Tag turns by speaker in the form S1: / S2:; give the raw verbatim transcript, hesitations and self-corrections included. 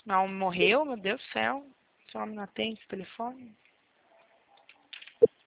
S1: Não morreu, meu Deus do céu. Esse homem não atende o telefone.